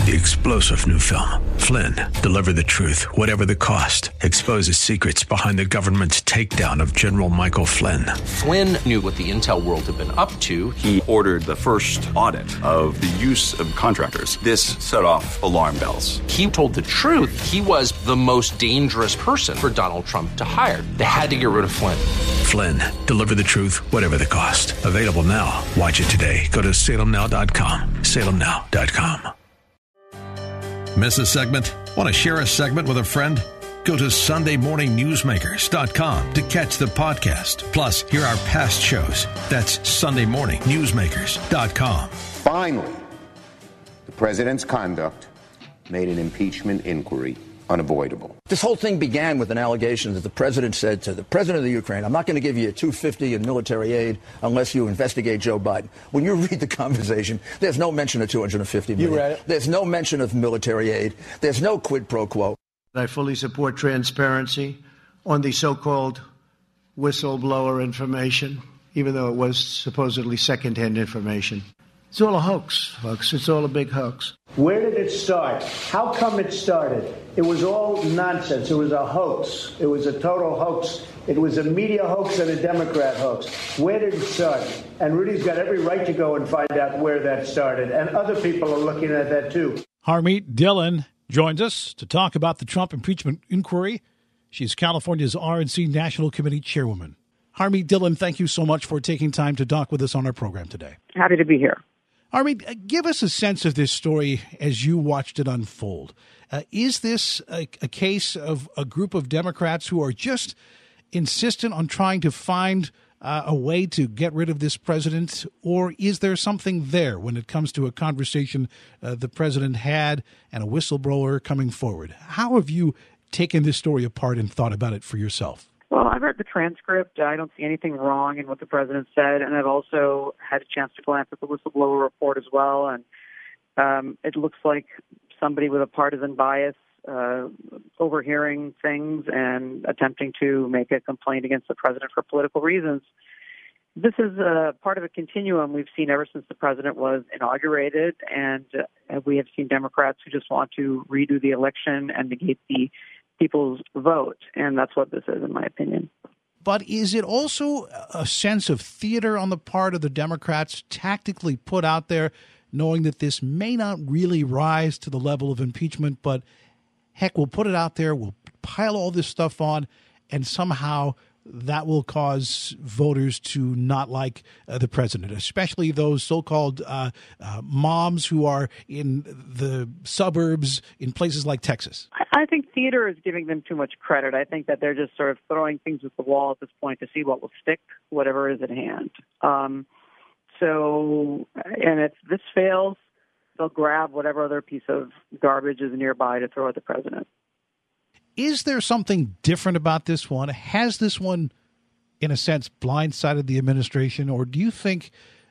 The explosive new film, Flynn, deliver the truth, whatever the cost, exposes secrets behind the government's takedown of General Michael Flynn. Flynn knew what the intel world had been up to. He ordered the first audit of the use of contractors. This set off alarm bells. He told the truth. He was the most dangerous person for Donald Trump to hire. They had to get rid of Flynn. Flynn, deliver the truth, whatever the cost. Available now. Watch it today. Go to salemnow.com. salemnow.com. Miss a segment? Want to share a segment with a friend? Go to SundayMorningNewsmakers.com to catch the podcast. Plus, hear our past shows. That's SundayMorningNewsmakers.com. Finally, the president's conduct made an impeachment inquiry unavoidable. This whole thing began with an allegation that the president said to the president of the Ukraine, I'm not going to give you a $250 in military aid unless you investigate Joe Biden. When you read the conversation, there's no mention of $250 million. You read it? There's no mention of military aid. There's no quid pro quo. I fully support transparency on the so-called whistleblower information, even though it was supposedly secondhand information. It's all a hoax, folks. It's all a big hoax. Where did it start? How come it started? It was all nonsense. It was a hoax. It was a total hoax. It was a media hoax and a Democrat hoax. Where did it start? And Rudy's got every right to go and find out where that started. And other people are looking at that, too. Harmeet Dillon joins us to talk about the Trump impeachment inquiry. She's California's RNC National Committee chairwoman. Harmeet Dillon, thank you so much for taking time to talk with us on our program today. Happy to be here. Harmeet, give us a sense of this story as you watched it unfold. Is this a case of a group of Democrats who are just insistent on trying to find a way to get rid of this president, or is there something there when it comes to a conversation the president had and a whistleblower coming forward? How have you taken this story apart and thought about it for yourself? Well, I've read the transcript. I don't see anything wrong in what the president said, and I've also had a chance to glance at the whistleblower report as well, and it looks like somebody with a partisan bias overhearing things and attempting to make a complaint against the president for political reasons. This is part of a continuum we've seen ever since the president was inaugurated, and we have seen Democrats who just want to redo the election and negate the people's vote, and that's what this is, in my opinion. But is it also a sense of theater on the part of the Democrats tactically put out there, knowing that this may not really rise to the level of impeachment, but heck, we'll put it out there, we'll pile all this stuff on, and somehow that will cause voters to not like the president, especially those so-called moms who are in the suburbs in places like Texas? I think theater is giving them too much credit. I think that they're just sort of throwing things at the wall at this point to see what will stick, whatever is at hand. And if this fails, they'll grab whatever other piece of garbage is nearby to throw at the president. Is there something different about this one? Has this one, in a sense, blindsided the administration? Or do you think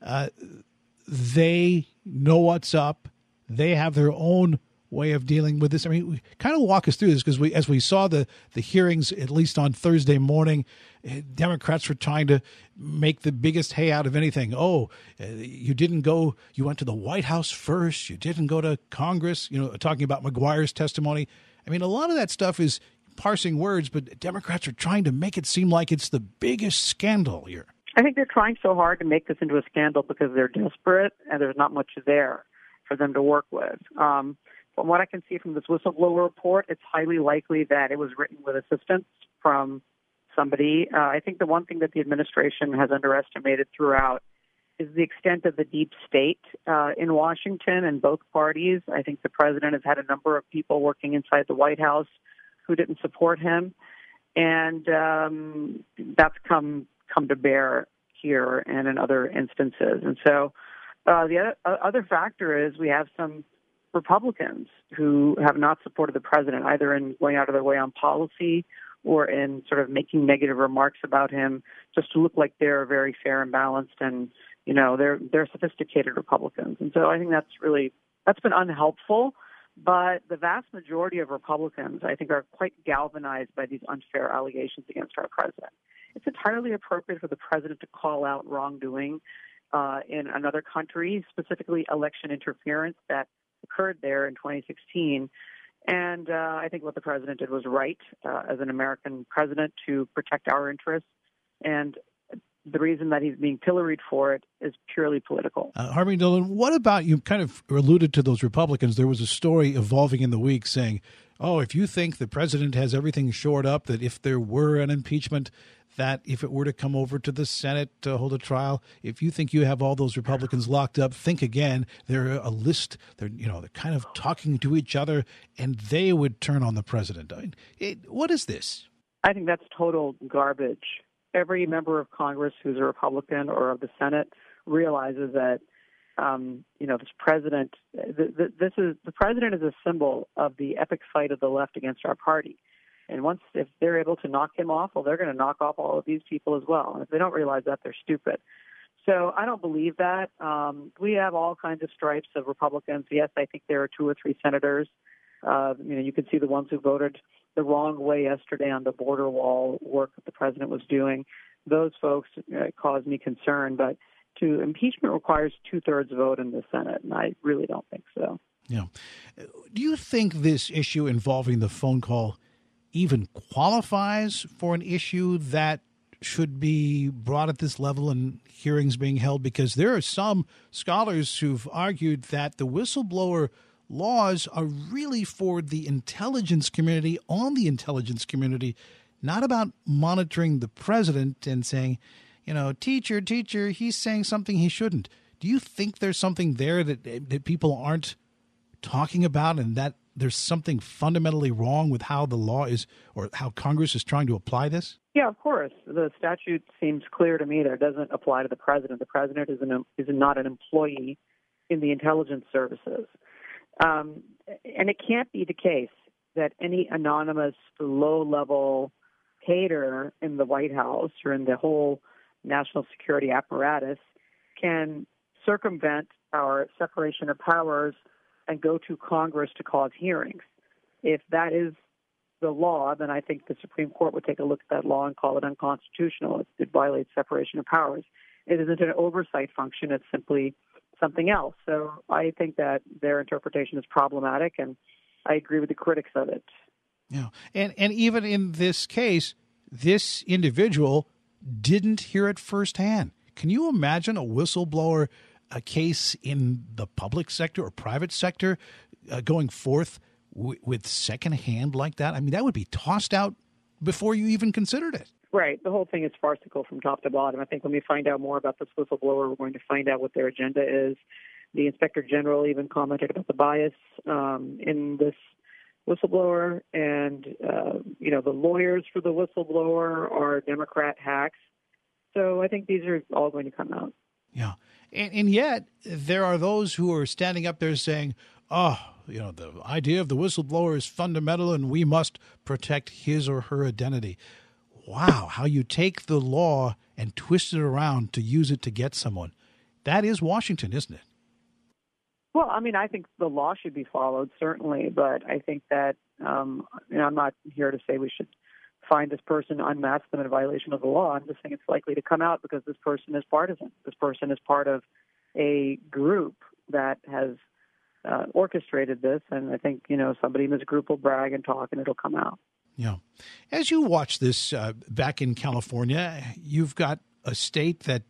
they know what's up? They have their own way of dealing with this? I mean, kind of walk us through this, because as we saw the hearings, at least on Thursday morning, Democrats were trying to make the biggest hay out of anything. You went to the White House first. You didn't go to Congress, talking about McGuire's testimony. I mean, a lot of that stuff is parsing words, but Democrats are trying to make it seem like it's the biggest scandal here. I think they're trying so hard to make this into a scandal because they're desperate and there's not much there for them to work with. From what I can see from this whistleblower report, it's highly likely that it was written with assistance from somebody. I think the one thing that the administration has underestimated throughout is the extent of the deep state in Washington and both parties. I think the president has had a number of people working inside the White House who didn't support him, and that's come to bear here and in other instances. And so the other factor is we have some Republicans who have not supported the president, either in going out of their way on policy or in sort of making negative remarks about him just to look like they're very fair and balanced, and they're sophisticated Republicans. And so I think that's been unhelpful. But the vast majority of Republicans, I think, are quite galvanized by these unfair allegations against our president. It's entirely appropriate for the president to call out wrongdoing in another country, specifically election interference that occurred there in 2016. And I think what the president did was right as an American president to protect our interests. And the reason that he's being pilloried for it is purely political. Harvey Dillon, what about, you kind of alluded to those Republicans. There was a story evolving in the week saying, oh, if you think the president has everything shored up, that if there were an impeachment, that if it were to come over to the Senate to hold a trial, if you think you have all those Republicans locked up, think again. They're a list. They're kind of talking to each other, and they would turn on the president. What is this? I think that's total garbage. Every member of Congress who's a Republican or of the Senate realizes that, this president, the president is a symbol of the epic fight of the left against our party. And if they're able to knock him off, well, they're going to knock off all of these people as well. And if they don't realize that, they're stupid. So I don't believe that. We have all kinds of stripes of Republicans. Yes, I think there are 2 or 3 senators. You can see the ones who voted the wrong way yesterday on the border wall work that the president was doing. Those folks cause me concern. But impeachment requires 2/3 vote in the Senate, and I really don't think so. Yeah. Do you think this issue involving the phone call even qualifies for an issue that should be brought at this level and hearings being held? Because there are some scholars who've argued that the whistleblower laws are really for the intelligence community, on the intelligence community, not about monitoring the president and saying, teacher, he's saying something he shouldn't. Do you think there's something there that people aren't talking about, and that there's something fundamentally wrong with how the law is, or how Congress is trying to apply this? Yeah, of course. The statute seems clear to me that it doesn't apply to the president. The president is not an employee in the intelligence services. And it can't be the case that any anonymous low-level hater in the White House or in the whole national security apparatus can circumvent our separation of powers and go to Congress to cause hearings. If that is the law, then I think the Supreme Court would take a look at that law and call it unconstitutional. It violates separation of powers. It isn't an oversight function. It's simply something else. So I think that their interpretation is problematic, and I agree with the critics of it. Yeah, and even in this case, this individual didn't hear it firsthand. Can you imagine a whistleblower case in the public sector or private sector going forth with secondhand like that? I mean, that would be tossed out before you even considered it. Right. The whole thing is farcical from top to bottom. I think when we find out more about this whistleblower, we're going to find out what their agenda is. The Inspector General even commented about the bias in this whistleblower, and the lawyers for the whistleblower are Democrat hacks. So I think these are all going to come out. Yeah. And yet there are those who are standing up there saying, the idea of the whistleblower is fundamental and we must protect his or her identity. Wow, how you take the law and twist it around to use it to get someone. That is Washington, isn't it? Well, I mean, I think the law should be followed, certainly, but I think that, I'm not here to say we should find this person, unmask them in violation of the law. I'm just saying it's likely to come out because this person is partisan. This person is part of a group that has orchestrated this, and I think, somebody in this group will brag and talk, and it'll come out. Yeah. As you watch this back in California, you've got a state that,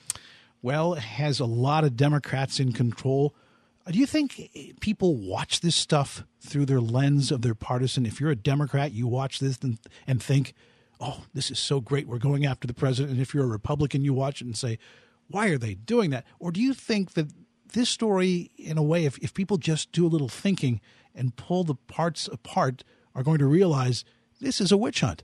has a lot of Democrats in control. Do you think people watch this stuff through their lens of their partisan? If you're a Democrat, you watch this and think, oh, this is so great, we're going after the president. And if you're a Republican, you watch it and say, why are they doing that? Or do you think that this story, in a way, if people just do a little thinking and pull the parts apart, are going to realize this is a witch hunt?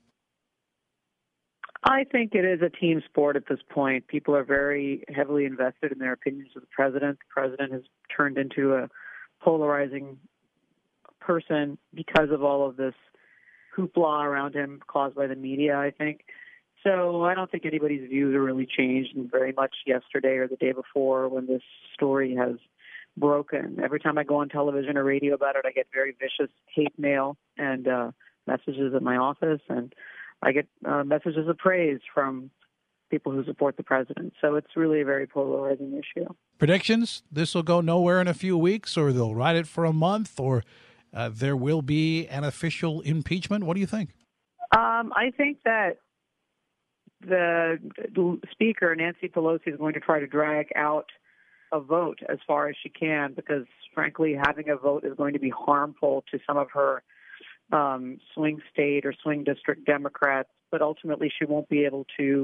I think it is a team sport at this point. People are very heavily invested in their opinions of the president. The president has turned into a polarizing person because of all of this hoopla around him caused by the media, I think. So I don't think anybody's views are really changed very much yesterday or the day before when this story has broken. Every time I go on television or radio about it, I get very vicious hate mail and messages at my office, and I get messages of praise from people who support the president. So it's really a very polarizing issue. Predictions? This will go nowhere in a few weeks, or they'll ride it for a month, or there will be an official impeachment? What do you think? I think that the Speaker, Nancy Pelosi, is going to try to drag out a vote as far as she can because, frankly, having a vote is going to be harmful to some of her swing state or swing district Democrats, but ultimately she won't be able to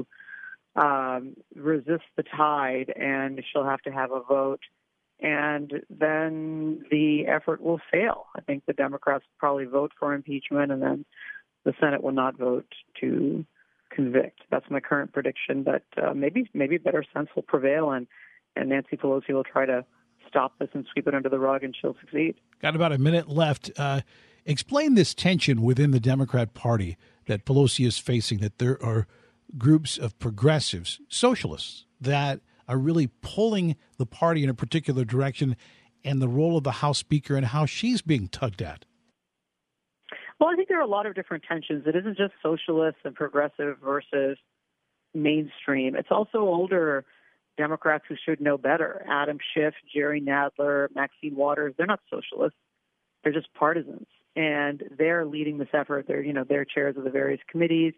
resist the tide, and she'll have to have a vote, and then the effort will fail. I think the Democrats will probably vote for impeachment, and then the Senate will not vote to convict. That's my current prediction, but maybe better sense will prevail, and Nancy Pelosi will try to stop this and sweep it under the rug, and she'll succeed. Got about a minute left. Explain this tension within the Democrat Party that Pelosi is facing, that there are groups of progressives, socialists, that are really pulling the party in a particular direction, and the role of the House Speaker and how she's being tugged at. Well, I think there are a lot of different tensions. It isn't just socialists and progressive versus mainstream. It's also older Democrats who should know better. Adam Schiff, Jerry Nadler, Maxine Waters, they're not socialists. They're just partisans. And they're leading this effort. They're chairs of the various committees.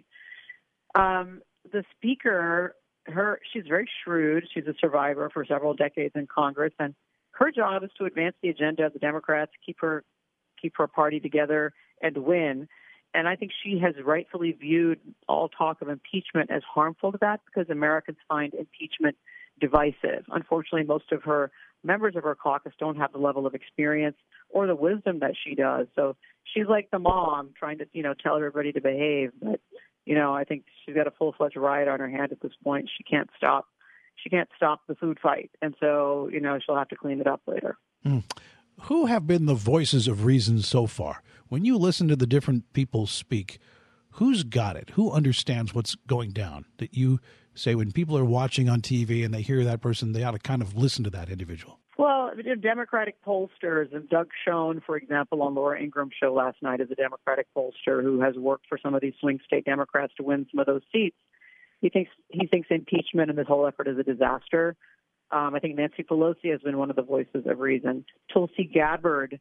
The Speaker, she's very shrewd. She's a survivor for several decades in Congress, and her job is to advance the agenda of the Democrats, keep her party together, and win. And I think she has rightfully viewed all talk of impeachment as harmful to that because Americans find impeachment divisive. Unfortunately, most of her members of her caucus don't have the level of experience or the wisdom that she does. So she's like the mom trying to, tell everybody to behave. But, I think she's got a full-fledged riot on her hand at this point. She can't stop the food fight. And so, she'll have to clean it up later. Who have been the voices of reason so far? When you listen to the different people speak, who's got it? Who understands what's going down? That you say when people are watching on TV and they hear that person, they ought to kind of listen to that individual. Well, Democratic pollsters, and Doug Schoen, for example, on Laura Ingram's show last night, is a Democratic pollster who has worked for some of these swing state Democrats to win some of those seats. He thinks impeachment and this whole effort is a disaster. I think Nancy Pelosi has been one of the voices of reason. Tulsi Gabbard,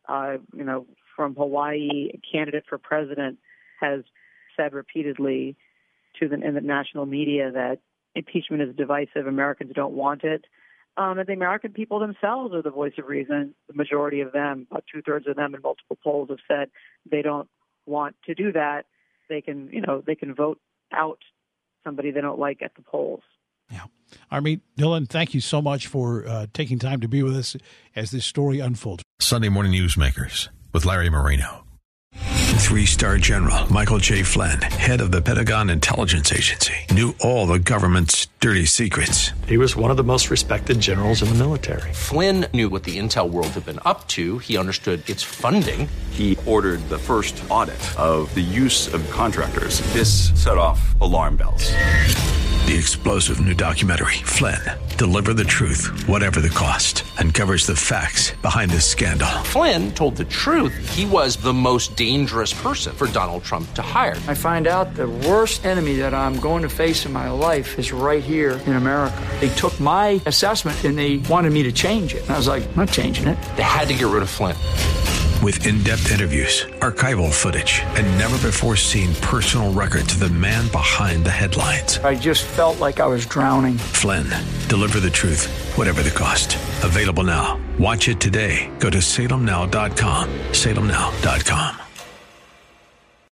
from Hawaii, a candidate for president, has said repeatedly in the national media that impeachment is divisive. Americans don't want it. And the American people themselves are the voice of reason. The majority of them, about 2/3 of them in multiple polls, have said they don't want to do that. They can vote out somebody they don't like at the polls. Yeah. Armie Dillon, thank you so much for taking time to be with us as this story unfolds. Sunday Morning Newsmakers with Larry Marino. 3-star General Michael J. Flynn, head of the Pentagon Intelligence Agency, knew all the government's dirty secrets. He was one of the most respected generals in the military. Flynn knew what the intel world had been up to. He understood its funding. He ordered the first audit of the use of contractors. This set off alarm bells. The explosive new documentary, Flynn, Deliver the Truth, Whatever the Cost, uncovers the facts behind this scandal. Flynn told the truth. He was the most dangerous person for Donald Trump to hire. I find out the worst enemy that I'm going to face in my life is right here in America. They took my assessment and they wanted me to change it. And I was like, I'm not changing it. They had to get rid of Flynn. With in-depth interviews, archival footage, and never-before-seen personal records of the man behind the headlines. I just felt like I was drowning. Flynn, Deliver the Truth, Whatever the Cost. Available now. Watch it today. Go to salemnow.com. salemnow.com.